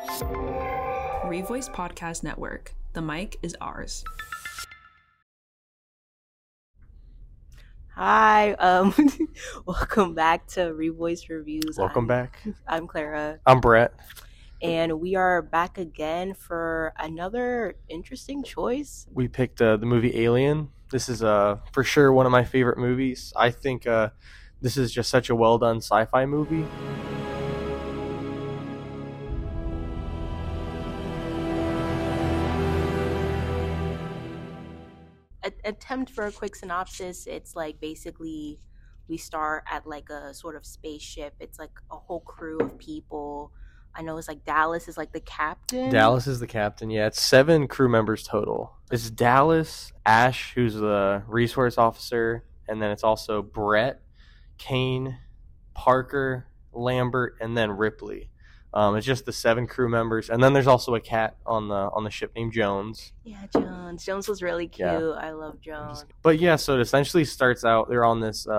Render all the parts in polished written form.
Revoice Podcast Network. The mic is ours. Hi, welcome back to Revoice Reviews. Welcome back. I'm Clara. I'm Brett. And we are back again for another interesting choice. We picked the movie Alien. This is for sure one of my favorite movies. I think this is just such a well-done sci-fi movie. Attempt for a quick synopsis. It's like basically we start at like a sort of spaceship. It's like a whole crew of people. I know it's like Dallas is like the captain. Dallas is the captain. Yeah, it's 7 crew members total. It's Dallas, Ash, who's the resource officer, and then it's also Brett, Kane, Parker, Lambert, and then Ripley. It's just the 7 crew members, and then there's also a cat on the ship named Jones. Yeah, Jones. Jones was really cute. Yeah. I love Jones. But yeah, so it essentially starts out, they're on this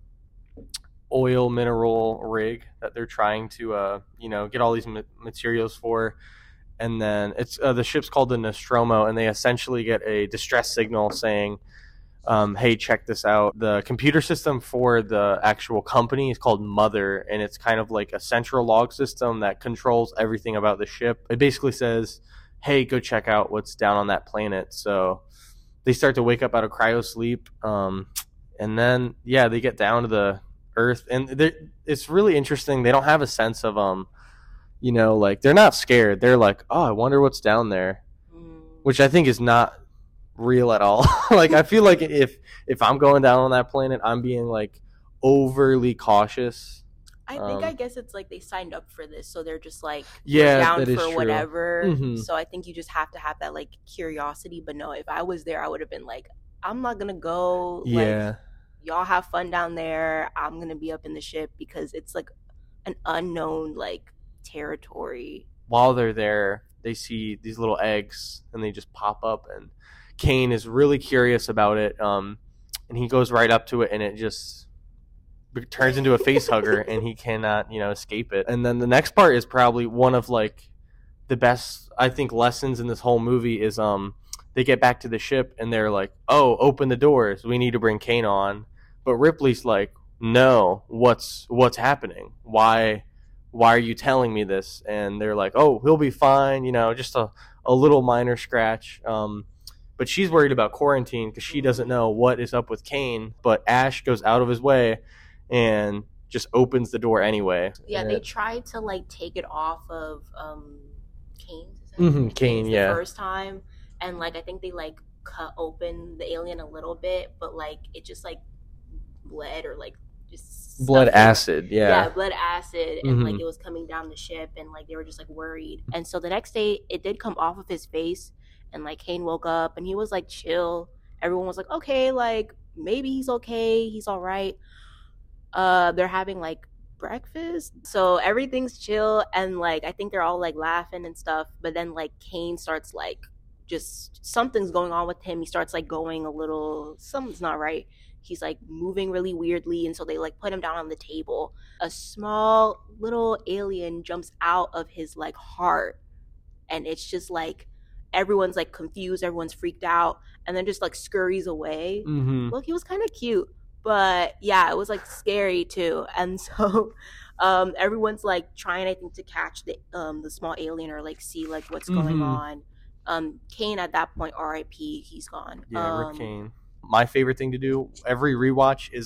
oil mineral rig that they're trying to get all these materials for, and then it's the ship's called the Nostromo, and they essentially get a distress signal saying, hey, check this out. The computer system for the actual company is called Mother, and it's kind of like a central log system that controls everything about the ship. It basically says, hey, go check out what's down on that planet. So they start to wake up out of cryo sleep, and then they get down to the Earth, and it's really interesting. They don't have a sense of like they're not scared. They're like, oh, I wonder what's down there, which I think is not real at all. Like, I feel like if I'm going down on that planet, I'm being like overly cautious. I guess it's like they signed up for this, so they're just like down for true. whatever. Mm-hmm. So I think you just have to have that like curiosity. But no, if I was there, I would have been like, I'm not gonna go. Yeah. Like, y'all have fun down there. I'm gonna be up in the ship because it's like an unknown like territory. While they're there, they see these little eggs, and they just pop up, and Kane is really curious about it, and he goes right up to it, and it just turns into a face hugger, and he cannot, escape it. And then the next part is probably one of like the best, I think, lessons in this whole movie is they get back to the ship, and they're like, oh, open the doors, we need to bring Kane on. But Ripley's like, no, what's happening? Why are you telling me this? And they're like, oh, he'll be fine, just a little minor scratch. But she's worried about quarantine because she doesn't know what is up with Kane. But Ash goes out of his way and just opens the door anyway. Yeah, they tried to like take it off of Kane's. Kane, the yeah. First time, and like I think they like cut open the alien a little bit, but like it just like bled or like just blood acid. Yeah, blood acid, and like it was coming down the ship, and like they were just like worried. And so the next day, it did come off of his face. And, like, Kane woke up, and he was, like, chill. Everyone was like, okay, like, maybe he's okay. He's all right. They're having, like, breakfast. So everything's chill, and, like, I think they're all, like, laughing and stuff. But then, like, Kane starts, like, just something's going on with him. He starts, like, going a little, something's not right. He's, like, moving really weirdly, and so they, like, put him down on the table. A small little alien jumps out of his, like, heart, and it's just, like, everyone's like confused, everyone's freaked out, and then just like scurries away. Look, he was kind of cute, but yeah, it was like scary too. And so everyone's like trying, I think, to catch the small alien or like see like what's going on. Kane at that point, RIP, he's gone. Rick Kane. My favorite thing to do every rewatch is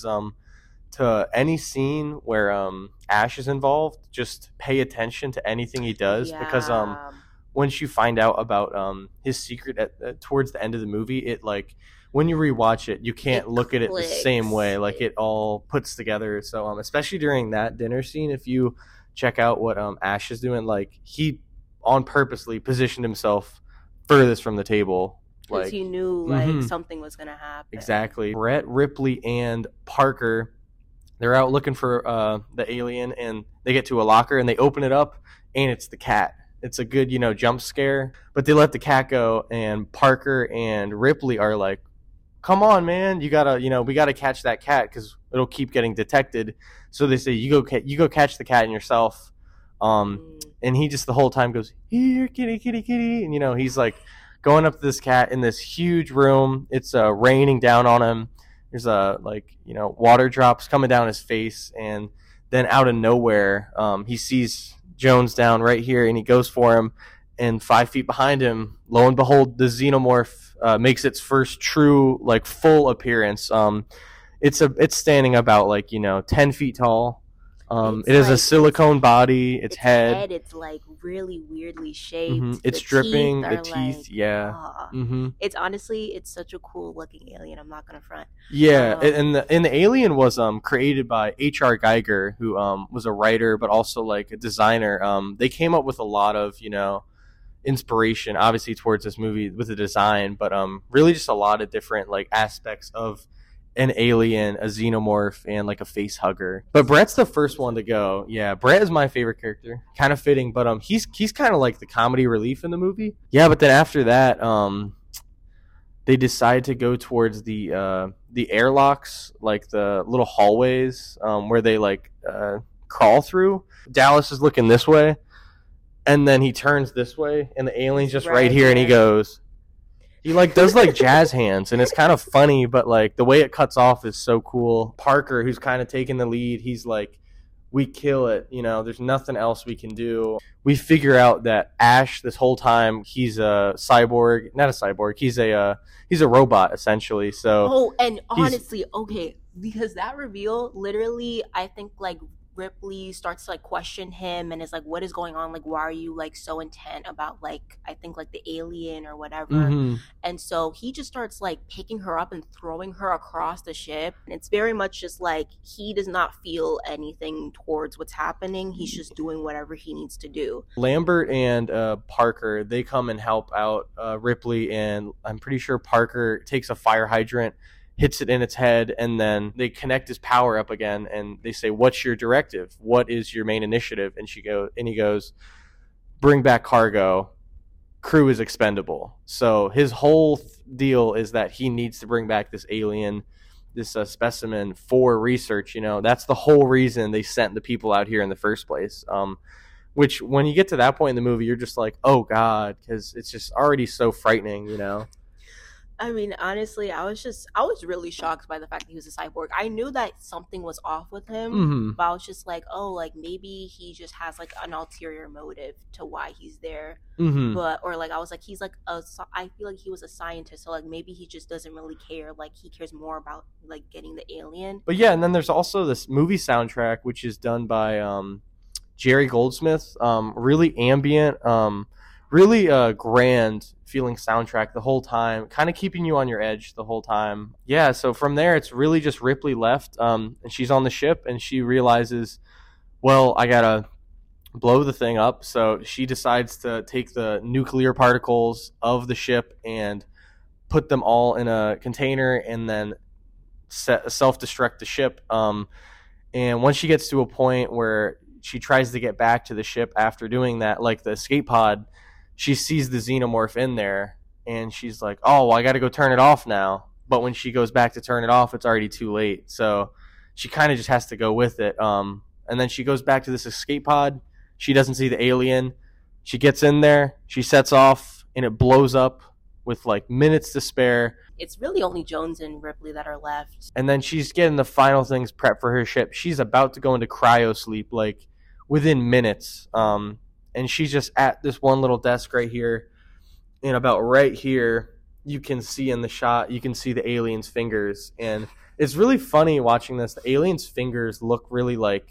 to any scene where Ash is involved, just pay attention to anything he does, because once you find out about his secret towards the end of the movie, it like when you rewatch it, you can't look at it the same way. Like it all puts together. So especially during that dinner scene, if you check out what Ash is doing, like he on purposely positioned himself furthest from the table. Because he knew like something was gonna happen. Exactly. Brett, Ripley, and Parker, they're out looking for the alien, and they get to a locker and they open it up, and it's the cat. It's a good, jump scare, but they let the cat go, and Parker and Ripley are like, come on, man, you gotta, we gotta catch that cat because it'll keep getting detected. So they say, you go catch the cat and yourself. And he just the whole time goes, "Here, kitty, kitty, kitty," and he's like going up to this cat in this huge room. It's raining down on him. There's water drops coming down his face, and then out of nowhere, he sees Jones down right here, and he goes for him. And 5 feet behind him, lo and behold, the xenomorph makes its first true full appearance. It's standing about 10 feet tall. It has a silicone body. Its head. It's really weirdly shaped. It's dripping. The teeth, yeah. It's honestly, it's such a cool looking alien. I'm not gonna front. Yeah, and the alien was created by H.R. Geiger, who was a writer but also a designer. They came up with a lot of inspiration, obviously, towards this movie with the design, but really just a lot of different aspects of an alien, a xenomorph, and a face hugger. But Brett's the first one to go. Yeah, Brett is my favorite character. Kind of fitting, but he's kind of the comedy relief in the movie. Yeah, but then after that, they decide to go towards the airlocks, the little hallways where they crawl through. Dallas is looking this way, and then he turns this way, and the alien's just right here, and he goes. He does jazz hands, and it's kind of funny, but the way it cuts off is so cool. Parker, who's kind of taking the lead, he's we kill it. There's nothing else we can do. We figure out that Ash, this whole time, he's a cyborg, not a cyborg. He's a robot essentially. So and honestly, okay, because that reveal, literally, I think Ripley starts to question him and is what is going on, why are you so intent about I think the alien or whatever. And so he just starts picking her up and throwing her across the ship, and it's very much just he does not feel anything towards what's happening. He's just doing whatever he needs to do. Lambert and Parker, they come and help out Ripley, and I'm pretty sure Parker takes a fire hydrant, hits it in its head, and then they connect his power up again, and they say, "What's your directive? What is your main initiative?" And he goes, "Bring back cargo. Crew is expendable." So his whole deal is that he needs to bring back this alien, this specimen for research. That's the whole reason they sent the people out here in the first place. Which, when you get to that point in the movie, you're just oh God, because it's just already so frightening. I mean, honestly, I was really shocked by the fact that he was a cyborg. I knew that something was off with him, but I was just maybe he just has an ulterior motive to why he's there. But I was he's I feel he was a scientist, so maybe he just doesn't really care. He cares more about getting the alien. But yeah, and then there's also this movie soundtrack, which is done by Jerry Goldsmith. Really ambient, really grand feeling soundtrack the whole time, kind of keeping you on your edge the whole time. Yeah, so from there, it's really just Ripley left, and she's on the ship, and she realizes, well, I gotta blow the thing up. So she decides to take the nuclear particles of the ship and put them all in a container, and then self-destruct the ship. And once she gets to a point where she tries to get back to the ship after doing that, the escape pod, she sees the xenomorph in there, and she's like, "Oh, well, I got to go turn it off now." But when she goes back to turn it off, it's already too late. So she kind of just has to go with it. And then she goes back to this escape pod. She doesn't see the alien. She gets in there. She sets off, and it blows up with minutes to spare. It's really only Jones and Ripley that are left. And then she's getting the final things prepped for her ship. She's about to go into cryo sleep within minutes. And she's just at this one little desk right here. And about right here, you can see in the shot, you can see the alien's fingers. And it's really funny watching this. The alien's fingers look really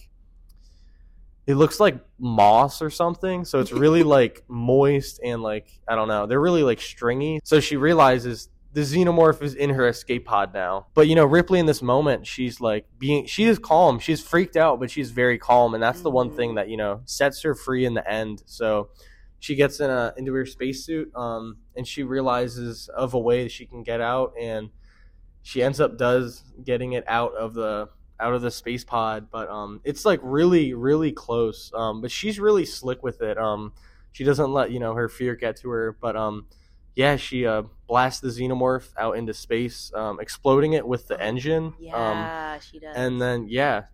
it looks like moss or something. So it's really moist and I don't know. They're really stringy. So she realizes the xenomorph is in her escape pod now. But, Ripley in this moment, she's she is calm. She's freaked out, but she's very calm. And that's the one thing that, sets her free in the end. So she gets into her spacesuit, and she realizes of a way she can get out. And she ends up getting it out of the space pod. But it's really, really close. But she's really slick with it. She doesn't let, her fear get to her. But yeah, she blasts the xenomorph out into space, exploding it with the engine. Yeah, she does. And then, yeah,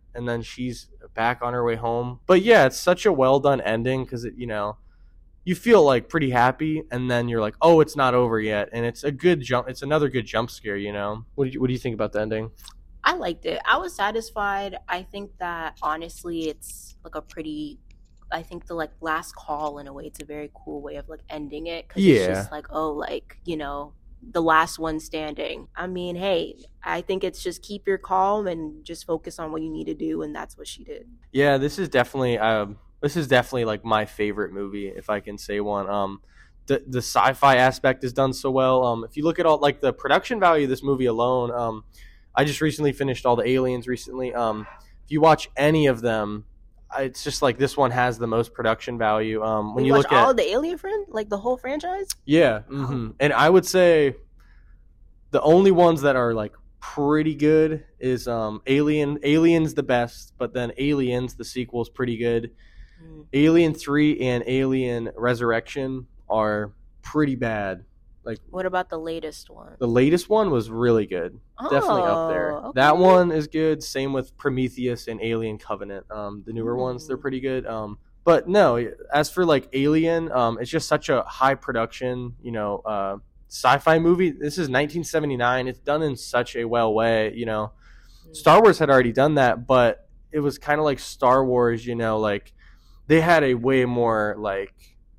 and then she's back on her way home. But yeah, it's such a well done ending because it, you feel like pretty happy, and then you're like, oh, it's not over yet, and it's a good jump. It's another good jump scare. What do you think about the ending? I liked it. I was satisfied. I think that honestly, it's like I think the like last call in a way, it's a very cool way of like ending it because it's just like, oh, like, the last one standing. I mean, hey, I think it's just keep your calm and just focus on what you need to do, and that's what she did. Yeah, this is definitely like my favorite movie, if I can say one. The sci-fi aspect is done so well. If you look at all like the production value of this movie alone, I just recently finished all the Aliens recently. If you watch any of them, it's just like this one has the most production value. When you look at all the Alien like the whole franchise. Yeah, and I would say the only ones that are like pretty good is Alien's the best, but then Aliens the sequel is pretty good. Alien 3 and Alien Resurrection are pretty bad. Like, what about the latest one? The latest one was really good. Definitely up there. Okay. That one is good. Same with Prometheus and Alien Covenant. The newer ones, they're pretty good. But no, as for like Alien, it's just such a high production, sci-fi movie. This is 1979. It's done in such a well way. Star Wars had already done that, but it was kind of like Star Wars. Like they had a way more like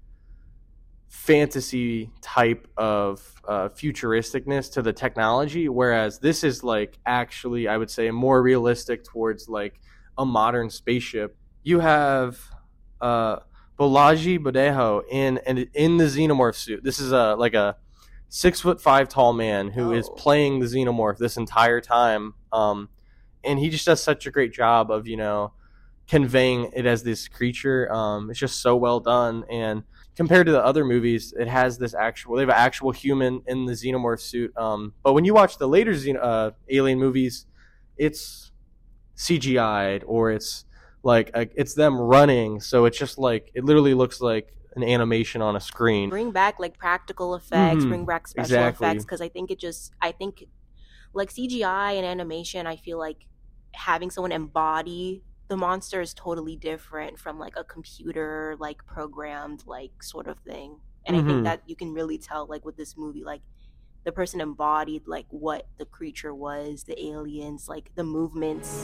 fantasy type of futuristicness to the technology, whereas this is like actually, I would say, more realistic towards like a modern spaceship. You have Bolaji Badejo in the xenomorph suit. This is a 6'5" tall man who is playing the xenomorph this entire time, and he just does such a great job of conveying it as this creature. It's just so well done, and compared to the other movies, it has they have an actual human in the xenomorph suit. But when you watch the later Alien movies, it's CGI'd, or it's like it's them running. So it's just like, it literally looks like an animation on a screen. Bring back like practical effects, bring back special effects, because I think like CGI and animation, I feel like having someone embody the monster is totally different from like a computer like programmed like sort of thing. And I think that you can really tell like with this movie, like the person embodied like what the creature was, the aliens, like the movements.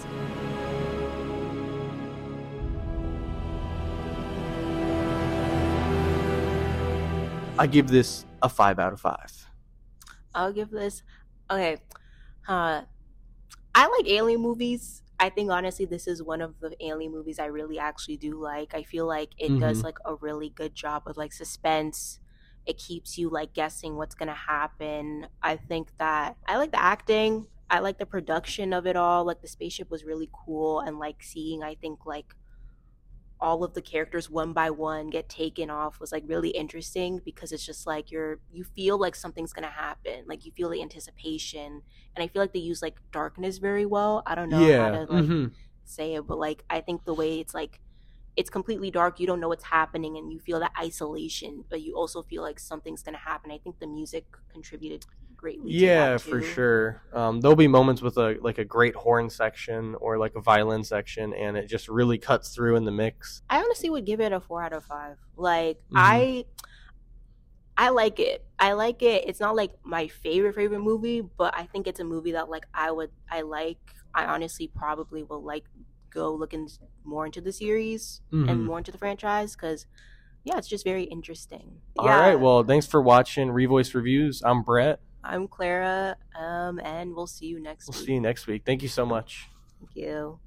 I give this a 5 out of 5. I'll give this, okay, I like alien movies. I think honestly this is one of the alien movies I really actually do like. I feel like it does like a really good job of like suspense. It keeps you like guessing what's gonna happen. I think that I like the acting. I like the production of it all. Like the spaceship was really cool, and like seeing, I think like all of the characters one by one get taken off was like really interesting, because it's just like you feel like something's gonna happen, like you feel the anticipation. And I feel like they use like darkness very well. I don't know how to like say it, but like I think the way it's like it's completely dark, you don't know what's happening, and you feel that isolation, but you also feel like something's gonna happen. I think the music contributed greatly to that too. For sure. There'll be moments with a great horn section or like a violin section, and it just really cuts through in the mix. I honestly would give it a 4 out of 5. Like I like it. It's not like my favorite movie, but I think it's a movie that like I honestly probably will like go looking more into the series and more into the franchise, because yeah, it's just very interesting. All right, well, thanks for watching Revoice Reviews. I'm Brett. I'm Clara, and we'll see you next week. We'll see you next week. Thank you so much. Thank you.